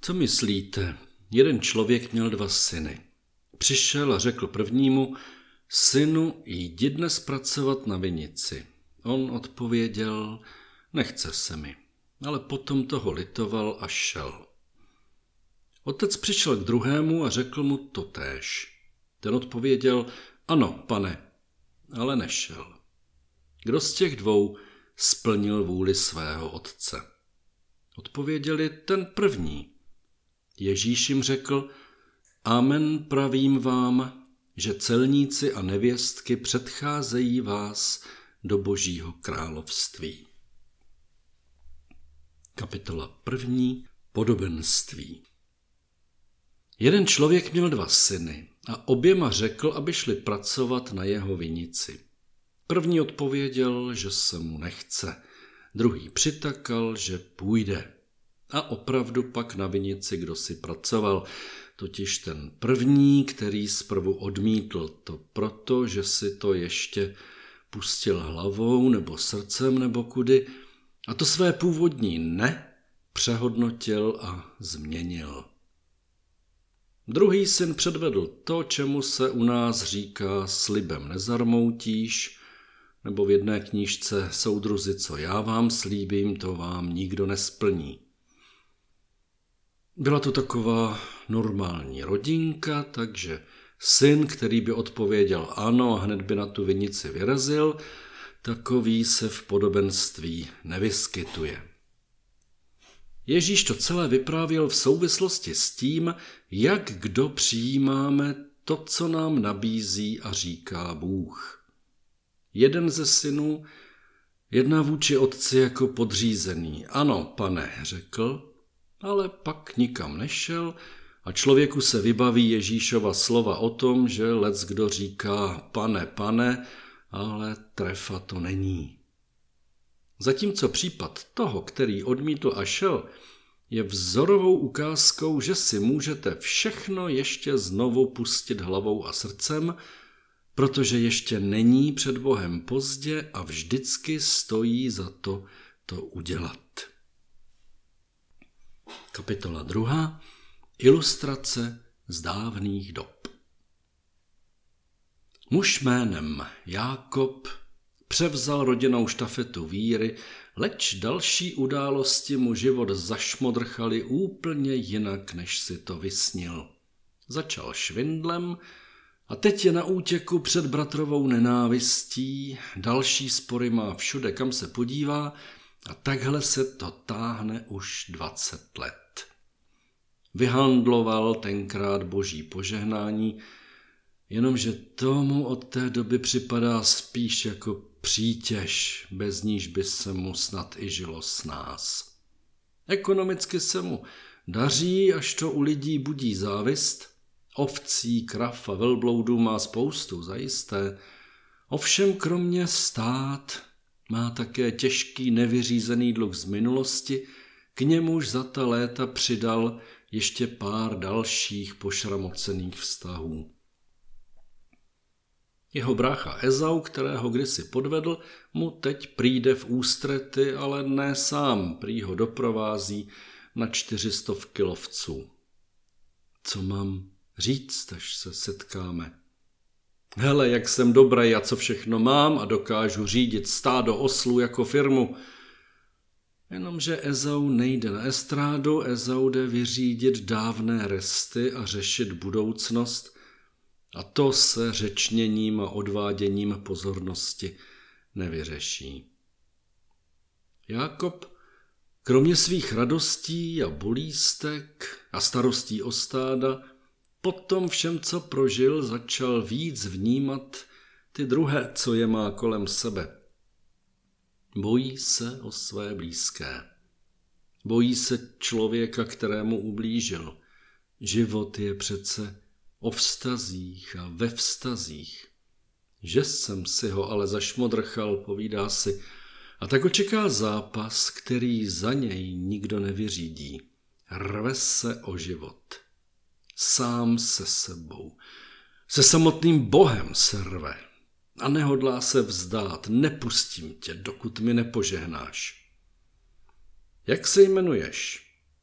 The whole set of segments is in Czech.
Co myslíte? Jeden člověk měl 2 syny. Přišel a řekl prvnímu: synu, jdi dnes pracovat na vinici. On odpověděl: nechce se mi, ale potom toho litoval a šel. Otec přišel k druhému a řekl mu totéž. Ten odpověděl: ano, pane, ale nešel. Kdo z těch 2 splnil vůli svého otce? Odpověděli: ten první. Ježíš jim řekl: amen, pravím vám, že celníci a nevěstky předcházejí vás do Božího království. Kapitola 1. Podobenství. Jeden člověk měl 2 syny a oběma řekl, aby šli pracovat na jeho vinici. První odpověděl, že se mu nechce, druhý přitakal, že půjde. A opravdu pak na vinici kdosi pracoval, totiž ten první, který zprvu odmítl to proto, že si to ještě pustil hlavou nebo srdcem nebo kudy, a to své původní ne přehodnotil a změnil. Druhý syn předvedl to, čemu se u nás říká slibem nezarmoutíš, nebo v jedné knížce Soudruzi, co já vám slíbím, to vám nikdo nesplní. Byla to taková normální rodinka, takže syn, který by odpověděl ano a hned by na tu vinici vyrazil, takový se v podobenství nevyskytuje. Ježíš to celé vyprávěl v souvislosti s tím, jak kdo přijímáme to, co nám nabízí a říká Bůh. Jeden ze synů jedná vůči otci jako podřízený. Ano, pane, řekl, ale pak nikam nešel a člověku se vybaví Ježíšova slova o tom, že leckdo říká pane, pane, ale trefa to není. Zatímco případ toho, který odmítl a šel, je vzorovou ukázkou, že si můžete všechno ještě znovu pustit hlavou a srdcem, protože ještě není před Bohem pozdě a vždycky stojí za to udělat. Kapitola 2. Ilustrace z dávných dob. Muž jménem Jákob převzal rodinnou štafetu víry, leč další události mu život zašmodrchaly úplně jinak, než si to vysnil. Začal švindlem a teď je na útěku před bratrovou nenávistí, další spory má všude, kam se podívá, a takhle se to táhne už 20 let. Vyhandloval tenkrát Boží požehnání, jenomže tomu od té doby připadá spíš jako přítěž, bez níž by se mu snad i žilo snáz. Ekonomicky se mu daří, až to u lidí budí závist. Ovcí, krav a velbloudů má spoustu, zajisté. Ovšem kromě stát má také těžký nevyřízený dluh z minulosti, k němuž za ta léta přidal ještě pár dalších pošramocených vztahů. Jeho brácha Ezau, kterého kdysi podvedl, mu teď přijde v ústrety, ale ne sám, prý ho doprovází na 400 lovců. Co mám říct, až se setkáme? Hele, jak jsem dobrý a co všechno mám a dokážu řídit stádo oslů jako firmu. Jenomže Ezau nejde na estrádu, Ezau jde vyřídit dávné resty a řešit budoucnost, a to se řečněním a odváděním pozornosti nevyřeší. Jákob kromě svých radostí a bolístek a starostí o stáda potom všem, co prožil, začal víc vnímat ty druhé, co je má kolem sebe. Bojí se o své blízké. Bojí se člověka, kterému ublížil. Život je přece o vztazích a ve vztazích. Že jsem si ho ale zašmodrchal, povídá si, a tak ho čeká zápas, který za něj nikdo nevyřídí. Rve se o život. Sám se sebou. Se samotným Bohem se rve. A nehodlá se vzdát, nepustím tě, dokud mi nepožehnáš. Jak se jmenuješ?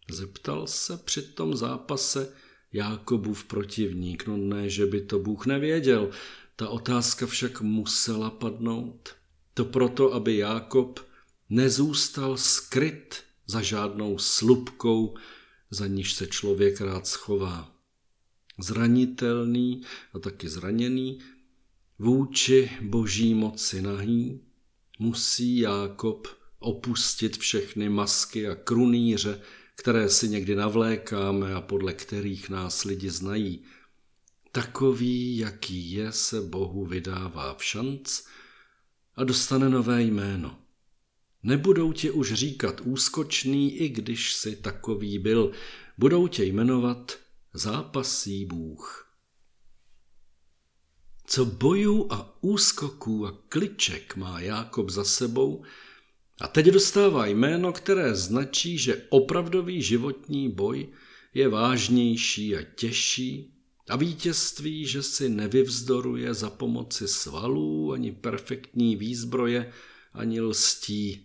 Zeptal se při tom zápase Jákobův protivník. No ne, že by to Bůh nevěděl. Ta otázka však musela padnout. To proto, aby Jákob nezůstal skryt za žádnou slupkou, za níž se člověk rád schová. Zranitelný a taky zraněný, vůči boží moci nahý, musí Jákob opustit všechny masky a krunýře, které si někdy navlékáme a podle kterých nás lidi znají. Takový, jaký je, se Bohu vydává v šanc a dostane nové jméno. Nebudou tě už říkat úskočný, i když jsi takový byl. Budou tě jmenovat zápasí Bůh. Co bojů a úskoků a kliček má Jákob za sebou, a teď dostává jméno, které značí, že opravdový životní boj je vážnější a těžší a vítězství, že si nevyvzdoruje za pomoci svalů ani perfektní výzbroje, ani lstí.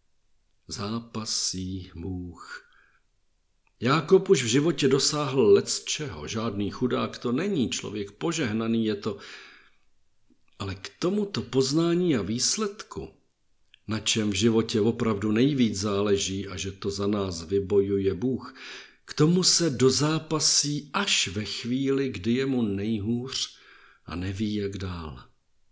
Zápasí Bůh. Jákob už v životě dosáhl lecčeho, žádný chudák to není, člověk požehnaný je to, ale k tomuto poznání a výsledku, na čem v životě opravdu nejvíc záleží a že to za nás vybojuje Bůh, k tomu se dozápasí až ve chvíli, kdy je mu nejhůř a neví, jak dál.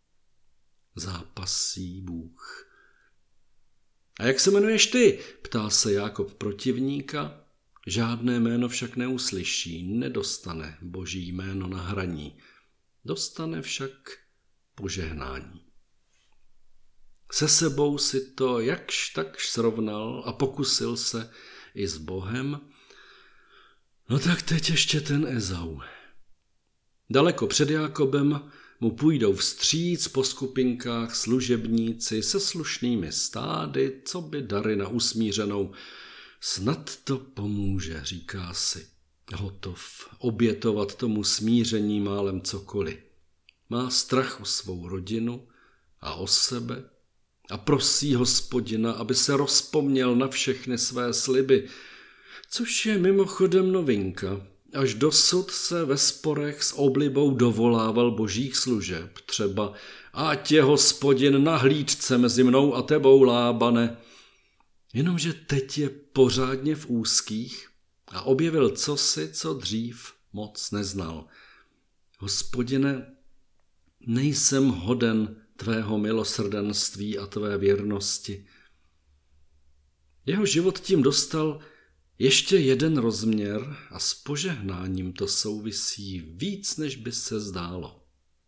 Zápasí Bůh. A jak se jmenuješ ty? Ptá se Jákob protivníka. Žádné jméno však neuslyší, nedostane boží jméno na hraní. Dostane však požehnání. Se sebou si to jakž takž srovnal a pokusil se i s Bohem. No tak teď ještě ten Ezau. Daleko před Jákobem mu půjdou vstříc po skupinkách služebníci se slušnými stády, co by dary na usmířenou. Snad to pomůže, říká si. Hotov obětovat tomu smíření málem cokoliv. Má strach o svou rodinu a o sebe a prosí Hospodina, aby se rozpomněl na všechny své sliby, což je mimochodem novinka. Až dosud se ve sporech s oblibou dovolával božích služeb, třeba ať je Hospodin na hlídce mezi mnou a tebou, Lábane. Jenomže teď je pořádně v úzkých a objevil cosi, co dřív moc neznal. Hospodine, nejsem hoden tvého milosrdenství a tvé věrnosti. Jeho život tím dostal ještě jeden rozměr a s požehnáním to souvisí víc, než by se zdálo.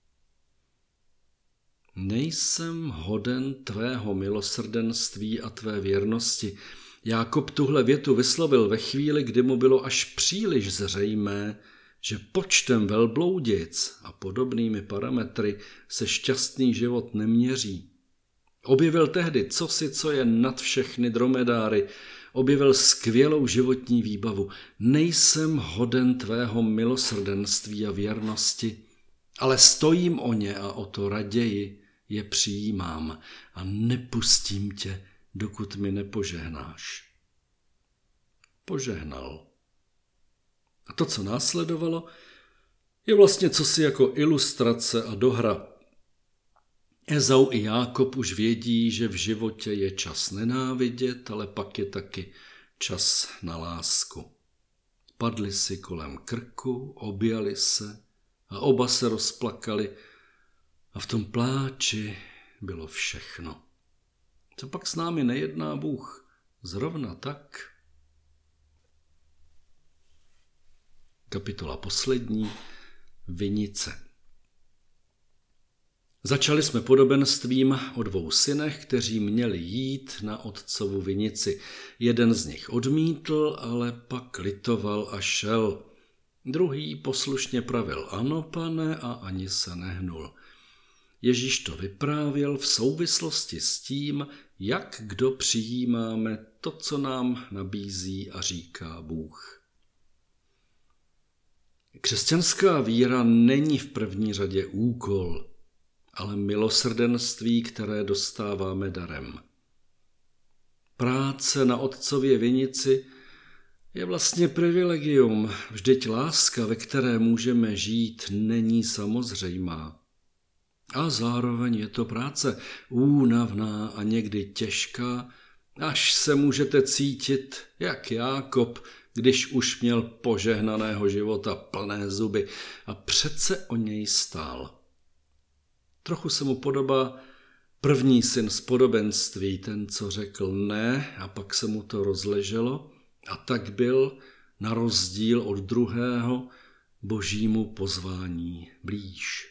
Nejsem hoden tvého milosrdenství a tvé věrnosti. Jákob tuhle větu vyslovil ve chvíli, kdy mu bylo až příliš zřejmé, že počtem velbloudic a podobnými parametry se šťastný život neměří. Objevil tehdy cosi, co je nad všechny dromedáry, objevil skvělou životní výbavu. Nejsem hoden tvého milosrdenství a věrnosti, ale stojím o ně a o to raději je přijímám a nepustím tě, dokud mi nepožehnáš. Požehnal. A to, co následovalo, je vlastně cosi jako ilustrace a dohra. Ezau i Jákob už vědí, že v životě je čas nenávidět, ale pak je taky čas na lásku. Padli si kolem krku, objali se a oba se rozplakali a v tom pláči bylo všechno. Co pak s námi nejedná Bůh? Zrovna tak. Kapitola poslední. Vinice. Začali jsme podobenstvím o 2 synech, kteří měli jít na otcovu vinici. Jeden z nich odmítl, ale pak litoval a šel. Druhý poslušně pravil ano, pane, a ani se nehnul. Ježíš to vyprávěl v souvislosti s tím, jak kdo přijímáme to, co nám nabízí a říká Bůh. Křesťanská víra není v první řadě úkol, ale milosrdenství, které dostáváme darem. Práce na otcově vinici je vlastně privilegium. Vždyť láska, ve které můžeme žít, není samozřejmá. A zároveň je to práce únavná a někdy těžká, až se můžete cítit jak Jákob, když už měl požehnaného života plné zuby a přece o něj stál. Trochu se mu podobá první syn z podobenství, ten, co řekl ne, a pak se mu to rozleželo a tak byl, na rozdíl od druhého, božímu pozvání blíž.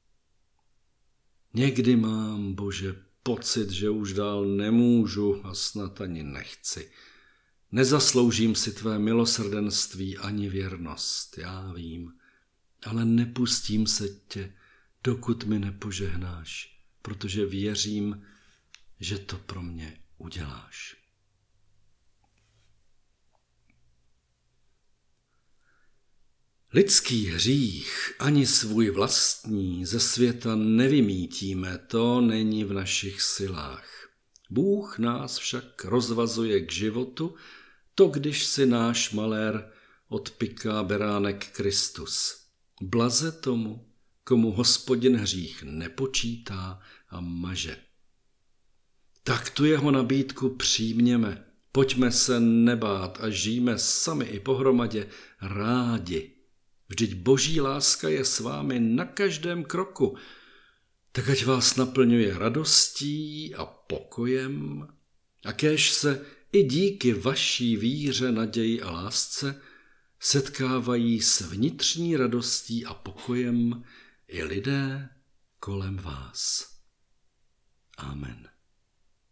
Někdy mám, Bože, pocit, že už dál nemůžu a snad ani nechci. Nezasloužím si tvé milosrdenství ani věrnost, já vím, ale nepustím se tě, dokud mi nepožehnáš, protože věřím, že to pro mě uděláš. Lidský hřích ani svůj vlastní ze světa nevymítíme, to není v našich silách. Bůh nás však rozvazuje k životu, to když si náš malér odpiká beránek Kristus. Blaze tomu, komu Hospodin hřích nepočítá a maže. Tak tu jeho nabídku přijměme, pojďme se nebát a žijme sami i pohromadě rádi. Vždyť boží láska je s vámi na každém kroku, tak ať vás naplňuje radostí a pokojem, a kéž se i díky vaší víře, naději a lásce setkávají s vnitřní radostí a pokojem i lidé kolem vás. Amen.